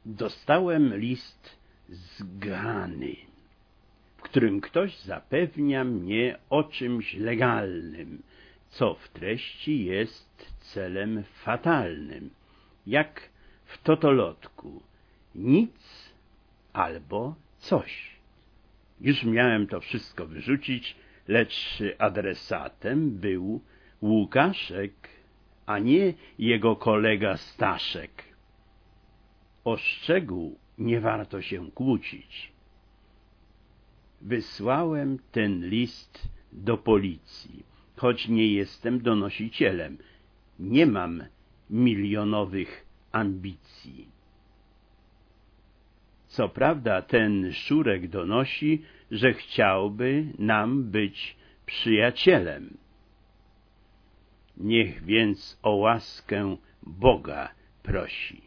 Dostałem list z Gany, w którym ktoś zapewnia mnie o czymś legalnym, co w treści jest celem fatalnym, jak w totolotku: nic albo coś. Już miałem to wszystko wyrzucić, lecz adresatem był Łukaszek, a nie jego kolega Staszek. O szczegół nie warto się kłócić. Wysłałem ten list do policji, choć nie jestem donosicielem. Nie mam milionowych ambicji. Co prawda ten Szurek donosi, że chciałby nam być przyjacielem. Niech więc o łaskę Boga prosi.